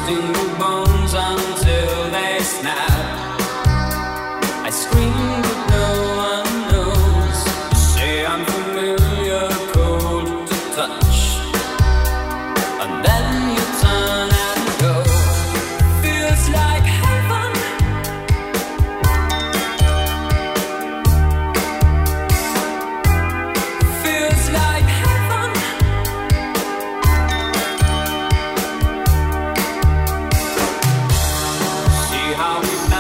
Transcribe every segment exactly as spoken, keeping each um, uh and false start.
twisting your bones until they snap. I scream but no one knows. You say I'm familiar, cold to touch, and then you turn and go. Feels like heaven. Feels like heaven. See how we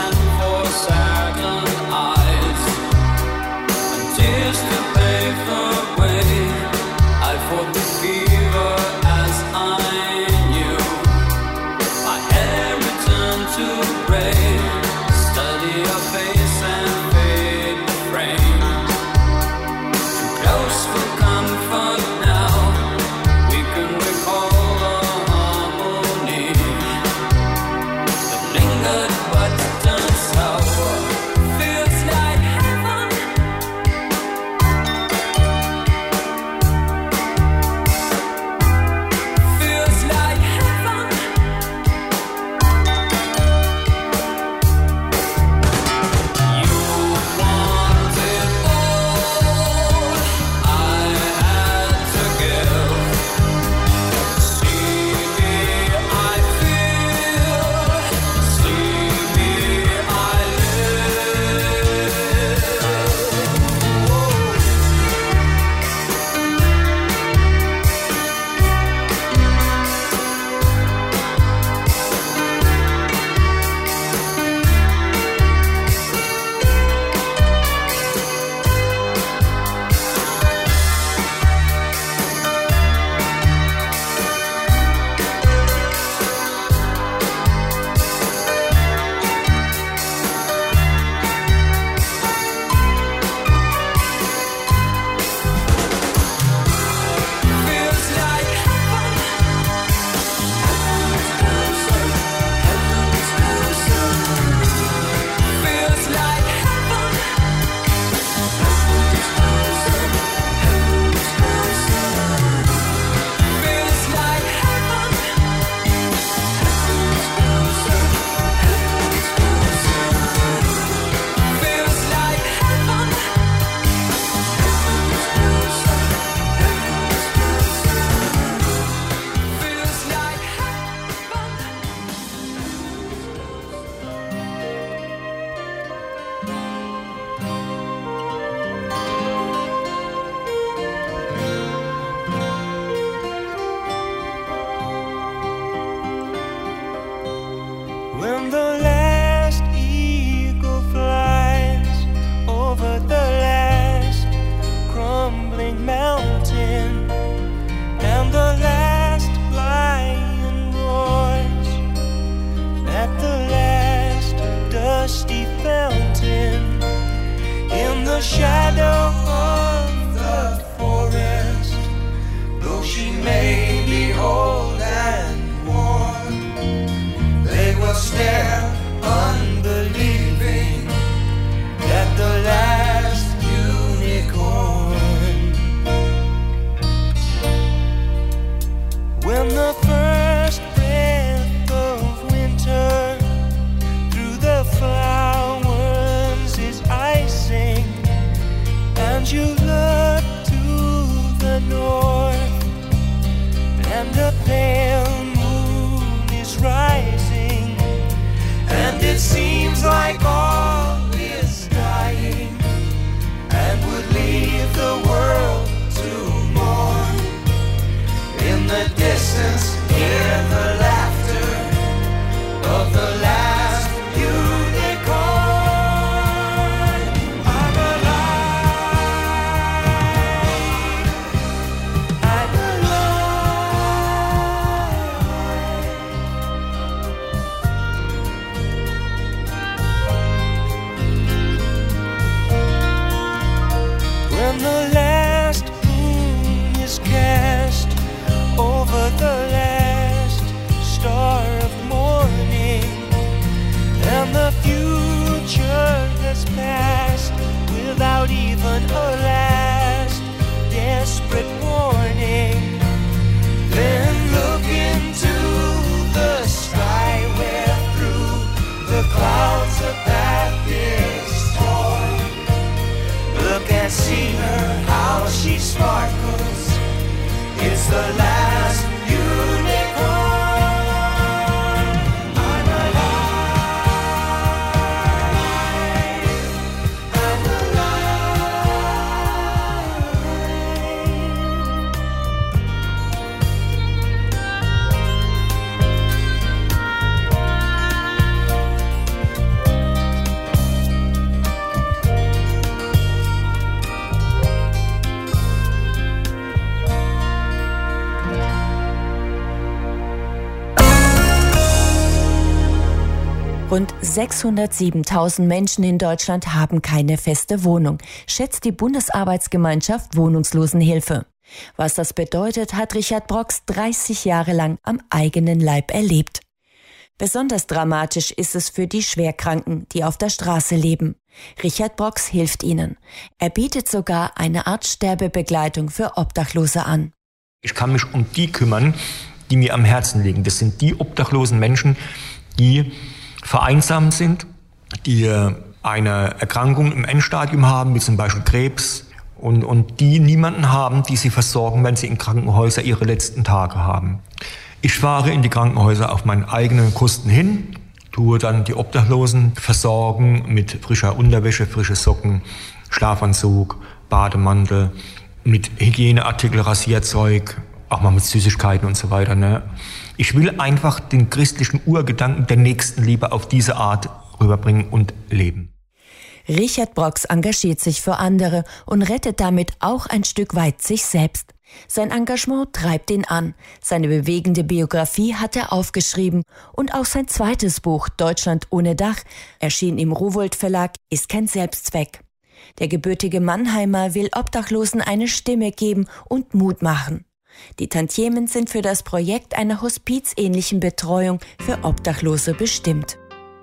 Rund sechshundertsiebentausend Menschen in Deutschland haben keine feste Wohnung, schätzt die Bundesarbeitsgemeinschaft Wohnungslosenhilfe. Was das bedeutet, hat Richard Brox dreißig Jahre lang am eigenen Leib erlebt. Besonders dramatisch ist es für die Schwerkranken, die auf der Straße leben. Richard Brox hilft ihnen. Er bietet sogar eine Art Sterbebegleitung für Obdachlose an. Ich kann mich um die kümmern, die mir am Herzen liegen. Das sind die obdachlosen Menschen, die vereinsamt sind, die eine Erkrankung im Endstadium haben, wie zum Beispiel Krebs, und, und die niemanden haben, die sie versorgen, wenn sie in Krankenhäuser ihre letzten Tage haben. Ich fahre in die Krankenhäuser auf meinen eigenen Kosten hin, tue dann die Obdachlosen versorgen mit frischer Unterwäsche, frische Socken, Schlafanzug, Bademantel, mit Hygieneartikel, Rasierzeug, auch mal mit Süßigkeiten und so weiter. Ne? Ich will einfach den christlichen Urgedanken der Nächstenliebe auf diese Art rüberbringen und leben. Richard Brox engagiert sich für andere und rettet damit auch ein Stück weit sich selbst. Sein Engagement treibt ihn an. Seine bewegende Biografie hat er aufgeschrieben und auch sein zweites Buch Deutschland ohne Dach, erschien im Rowohlt Verlag, ist kein Selbstzweck. Der gebürtige Mannheimer will Obdachlosen eine Stimme geben und Mut machen. Die Tantiemen sind für das Projekt einer hospizähnlichen Betreuung für Obdachlose bestimmt.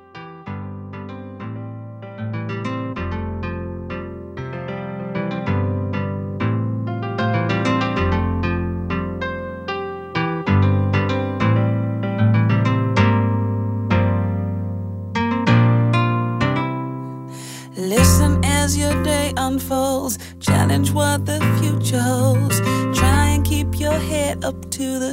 Listen as your day unfolds, challenge what the future holds. Try and keep your head up to the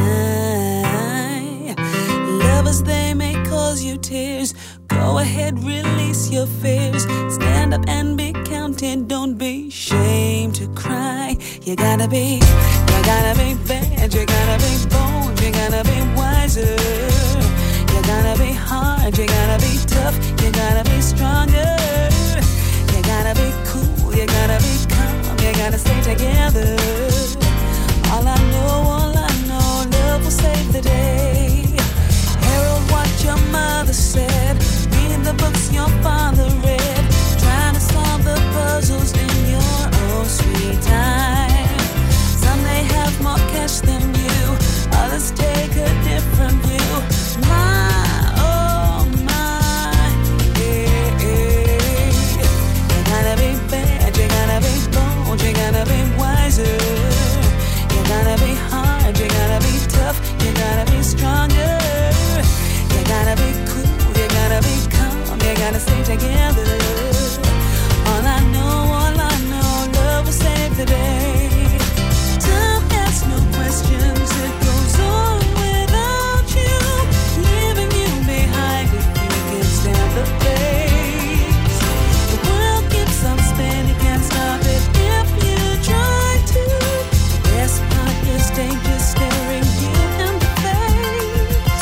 sky. Lovers, they may cause you tears. Go ahead, release your fears. Stand up and be counted, don't be ashamed to cry. You gotta be, you gotta be bad, you gotta be bold, you gotta be wiser. You gotta be hard, you gotta be tough, you gotta be stronger. You gotta be cool, you gotta be calm, you gotta stay together. All I know, all I know, love will save the day. Herald what your mother said, read the books your father read, trying to solve the puzzles in your own sweet time. Some may have more cash than you, others take a different view. My, oh my, yeah, yeah. You gotta be bad, you gotta be bold, you gotta be wiser. You gotta be hard, you gotta be tough, you gotta be stronger. You gotta be cool, you gotta be calm, you gotta stay together. All I know, all I know, love will save the day. Time asks no questions, it goes on without you, leaving you behind if you can stand the pace. The world keeps on spinning, can't stop it if you try to. The best part is danger staring you in the face.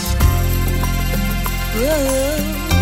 Whoa.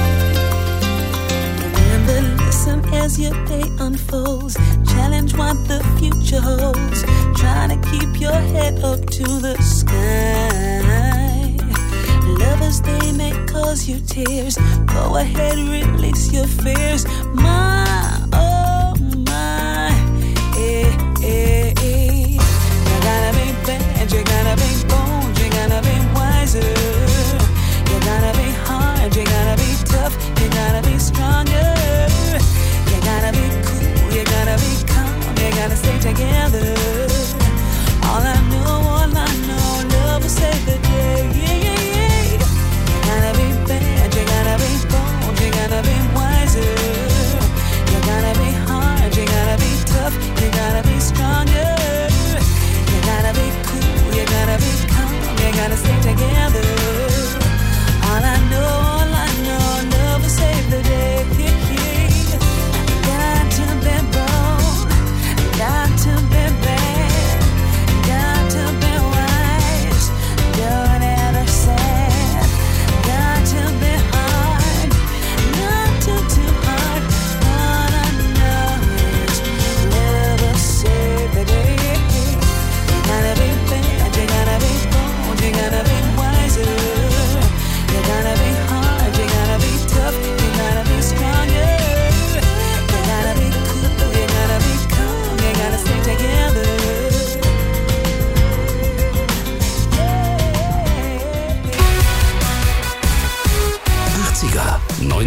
Remember, listen as your day unfolds. Challenge what the future holds. Try to keep your head up to the sky. Lovers, they may cause you tears. Go ahead, release your fears. My, oh my, eh, eh, eh. You gotta be bad, you gotta be bold, you gotta be wiser. You gotta be hard, you gotta be tough, you gotta be stronger. You gotta be cool, you gotta be calm, you gotta stay together. All I know, all I know, love will save the day. Yeah, yeah, yeah. You gotta be bad, you gotta be bold, you gotta be wiser. You gotta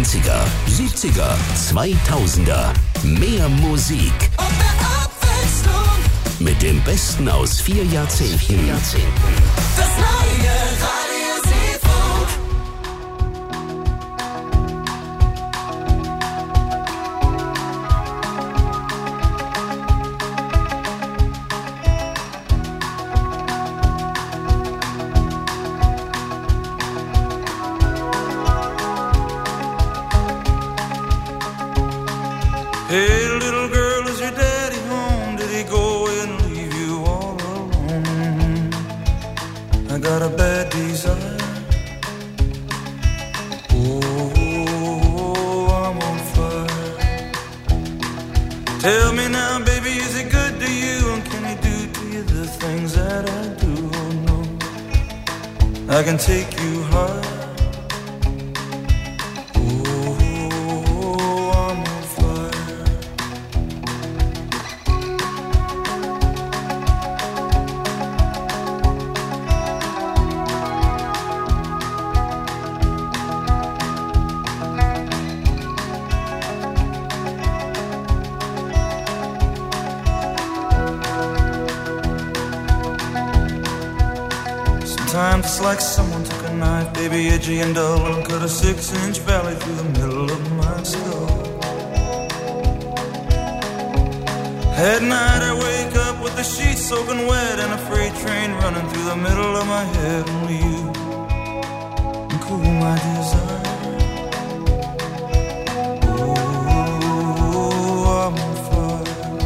neunziger, siebziger, zweitausender. Mehr Musik. Mit dem Besten aus vier Jahrzehnten. Das neue Radio Seefunk. Hey, little girl, is your daddy home? Did he go and leave you all alone? I got a bad desire. Oh, I'm on fire. Tell me now, baby, is he good to you? And can he do to you the things that I do? Oh, no, I can take you high. Sometimes it's like someone took a knife, baby, edgy and dull, and cut a six-inch valley through the middle of my skull. At night I wake up with the sheets soaking wet and a freight train running through the middle of my head. Only you can cool my desire. Oh, I'm on fire.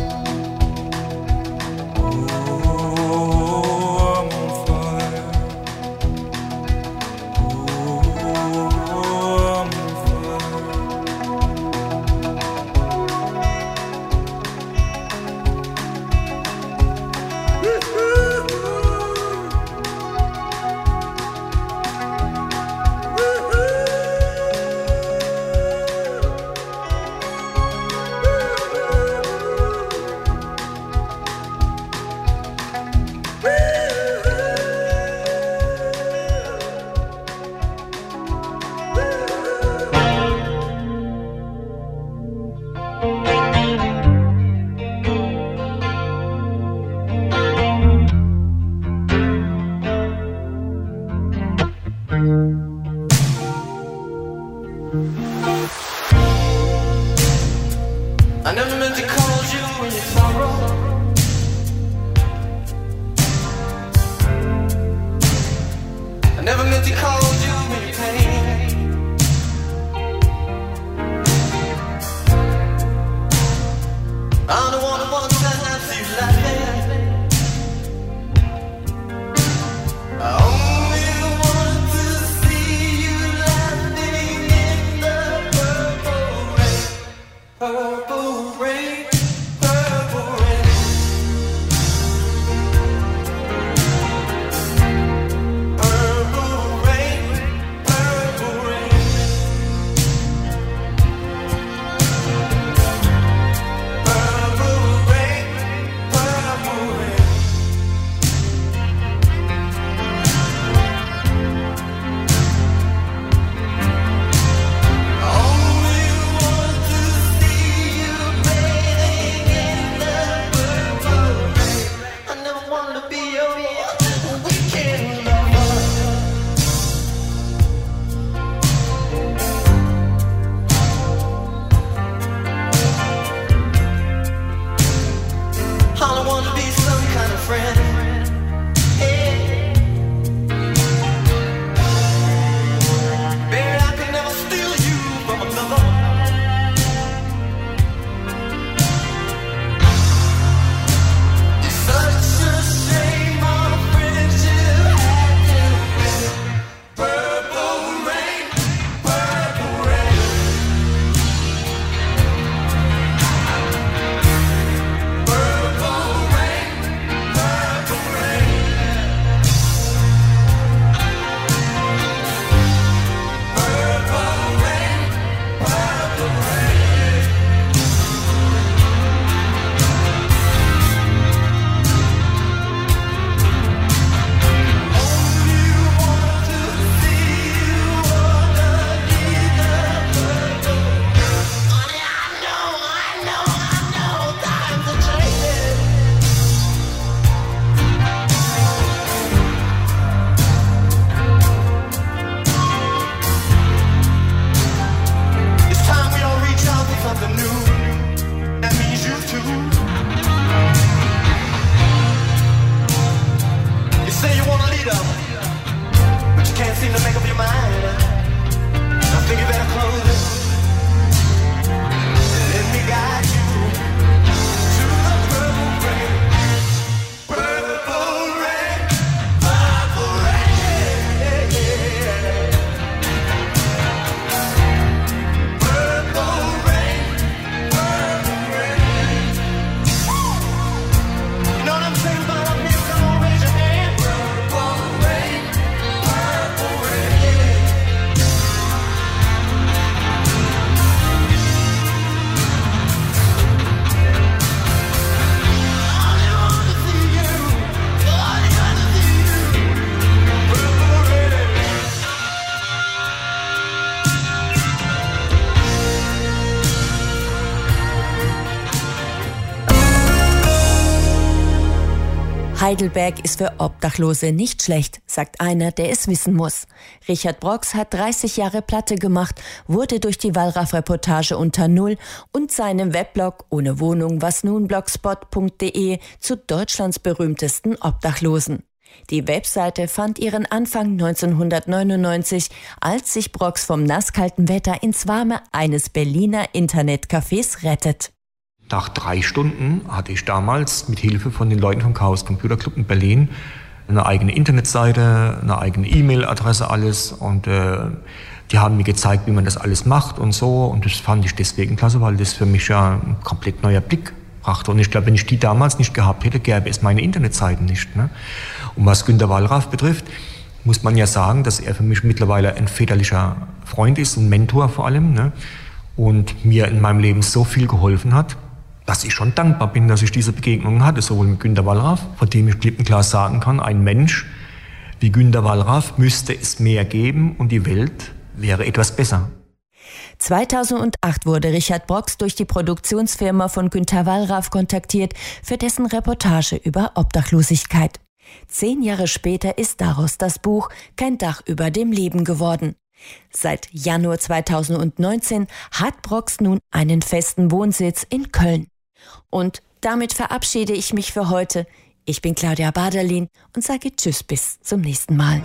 I never meant to call you in your sorrow. I never meant to call you in your pain. I'm the one who wants to have you laughing. I only want to see you laughing in the purple rain. Purple rain, purple rain. Purple rain, Heidelberg ist für Obdachlose nicht schlecht, sagt einer, der es wissen muss. Richard Brox hat dreißig Jahre Platte gemacht, wurde durch die Wallraff-Reportage unter Null und seinem Weblog Ohne Wohnung, was nun blogspot punkt de zu Deutschlands berühmtesten Obdachlosen. Die Webseite fand ihren Anfang neunzehnhundertneunundneunzig, als sich Brox vom nasskalten Wetter ins Warme eines Berliner Internetcafés rettet. Nach drei Stunden hatte ich damals mit Hilfe von den Leuten vom Chaos Computer Club in Berlin eine eigene Internetseite, eine eigene E-Mail-Adresse, alles. Und äh, die haben mir gezeigt, wie man das alles macht und so. Und das fand ich deswegen klasse, weil das für mich ja ein komplett neuer Blick brachte. Und ich glaube, wenn ich die damals nicht gehabt hätte, gäbe es meine Internetseiten nicht. Ne? Und was Günter Wallraff betrifft, muss man ja sagen, dass er für mich mittlerweile ein väterlicher Freund ist, ein Mentor vor allem. Ne? Und mir in meinem Leben so viel geholfen hat, dass ich schon dankbar bin, dass ich diese Begegnungen hatte, sowohl mit Günter Wallraff, von dem ich klipp und klar sagen kann, ein Mensch wie Günter Wallraff müsste es mehr geben und die Welt wäre etwas besser. zweitausendacht wurde Richard Brox durch die Produktionsfirma von Günter Wallraff kontaktiert für dessen Reportage über Obdachlosigkeit. Zehn Jahre später ist daraus das Buch Kein Dach über dem Leben geworden. Seit Januar zweitausendneunzehn hat Brox nun einen festen Wohnsitz in Köln. Und damit verabschiede ich mich für heute. Ich bin Claudia Baderlin und sage Tschüss bis zum nächsten Mal.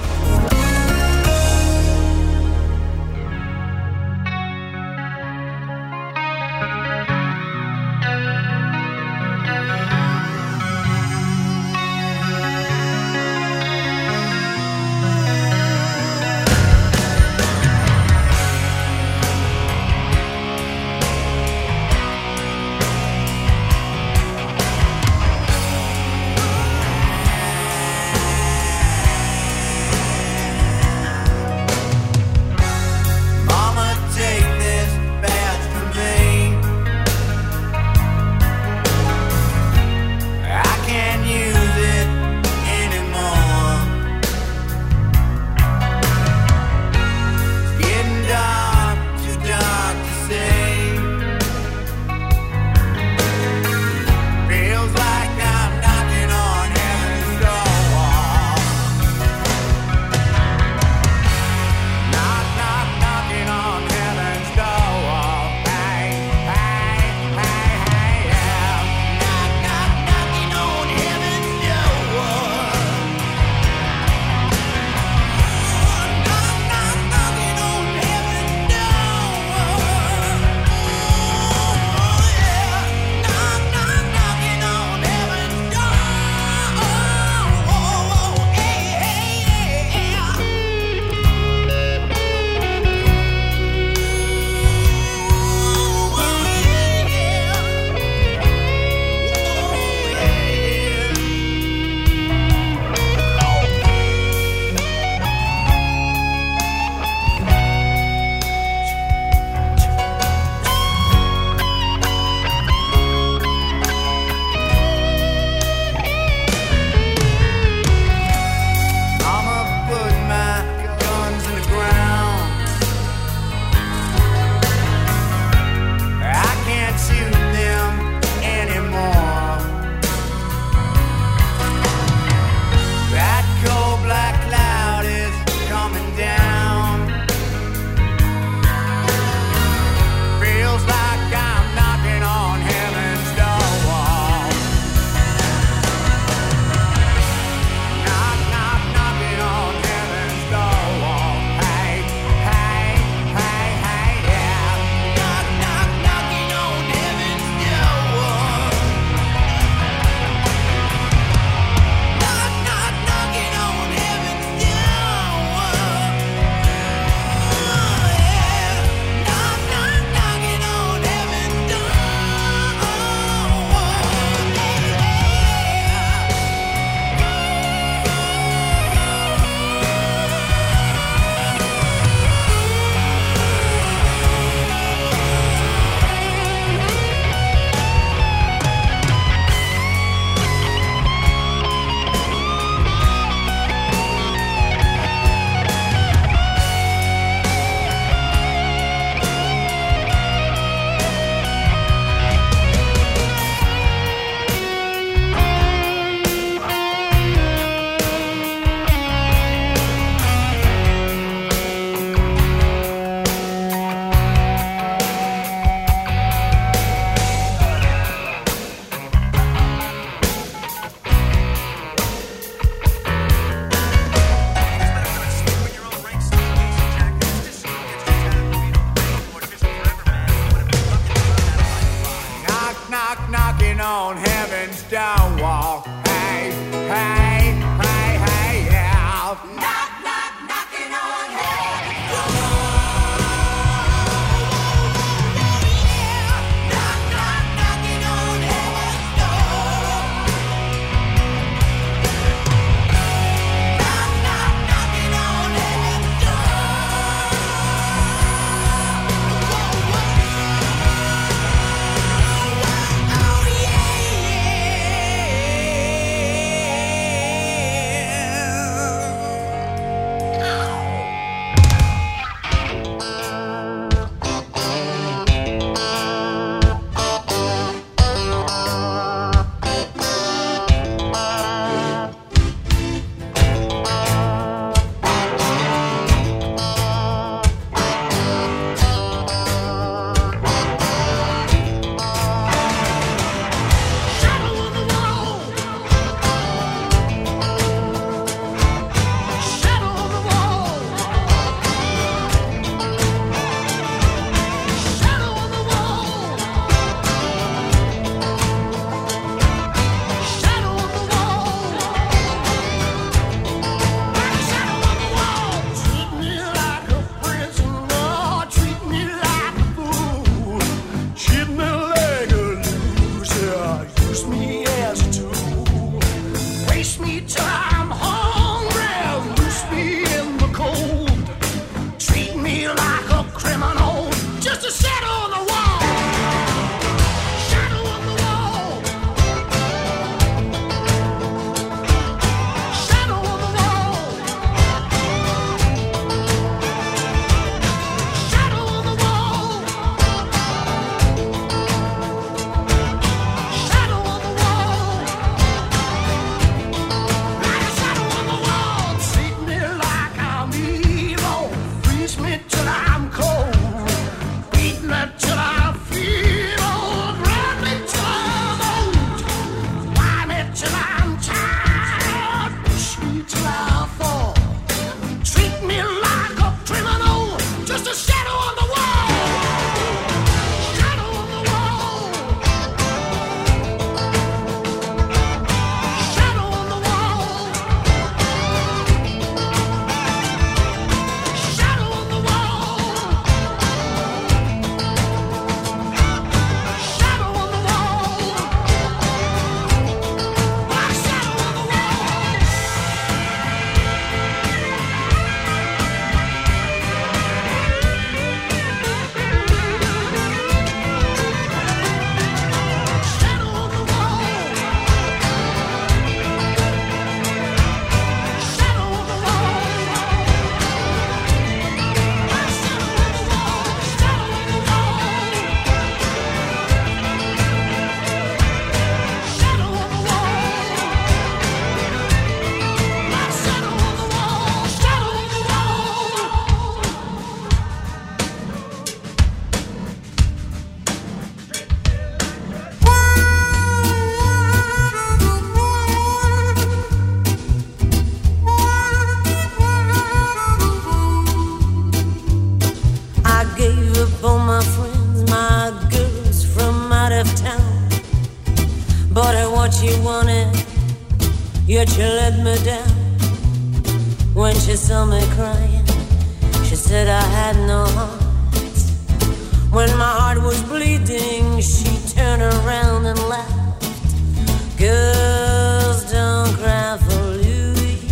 Yet she let me down when she saw me crying. She said I had no heart. When my heart was bleeding, she turned around and laughed. Girls don't cry for Louis.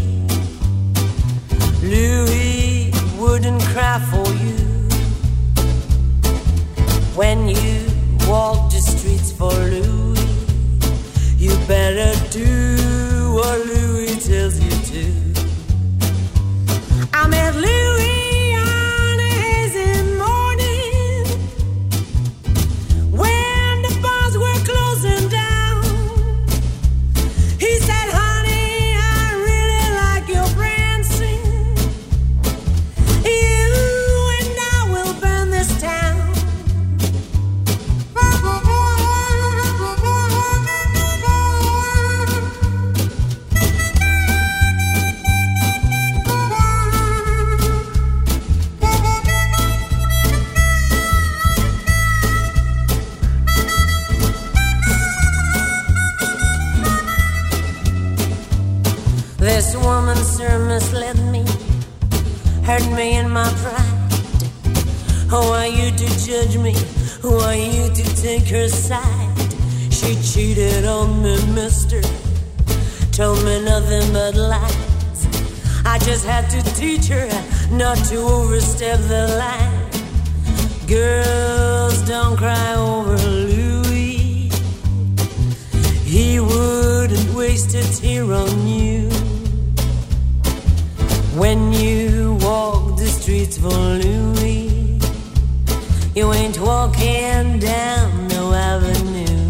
Louis wouldn't cry for you. When you walk the streets for Louis, you better do what Louis tells you to. I met Louis on a hazy morning when the bars were closing down. He said, honey, I really like your prancing. You and I will burn this town. This woman, sir, misled me, hurt me in my pride. Who are you to judge me? Who are you to take her side? She cheated on me, mister, told me nothing but lies. I just had to teach her not to overstep the line. Girls, don't cry over Louis. He wouldn't waste a tear on you. When you walk the streets for Louis, you ain't walking down no avenue.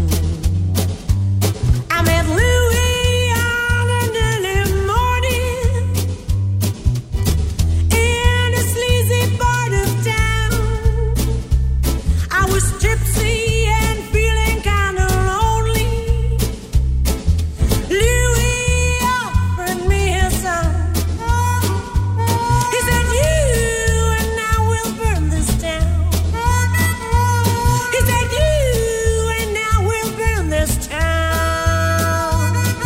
I met Louis on an early morning in a sleazy part of town. I was tipsy and feeling kinda lonely. Louis offered me his song. He said, you and I will burn this town. He said, you and I will burn this town.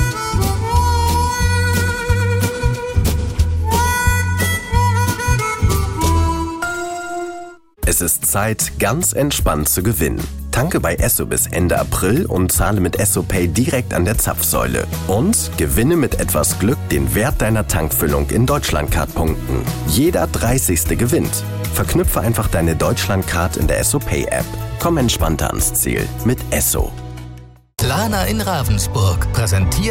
Es ist Zeit, ganz entspannt zu gewinnen. Tanke bei Esso bis Ende April und zahle mit Esso Pay direkt an der Zapfsäule. Und gewinne mit etwas Glück den Wert deiner Tankfüllung in Deutschlandcard-Punkten. Jeder dreißigste gewinnt. Verknüpfe einfach deine Deutschlandcard in der Esso Pay App. Komm entspannter ans Ziel mit Esso. Lana in Ravensburg präsentiert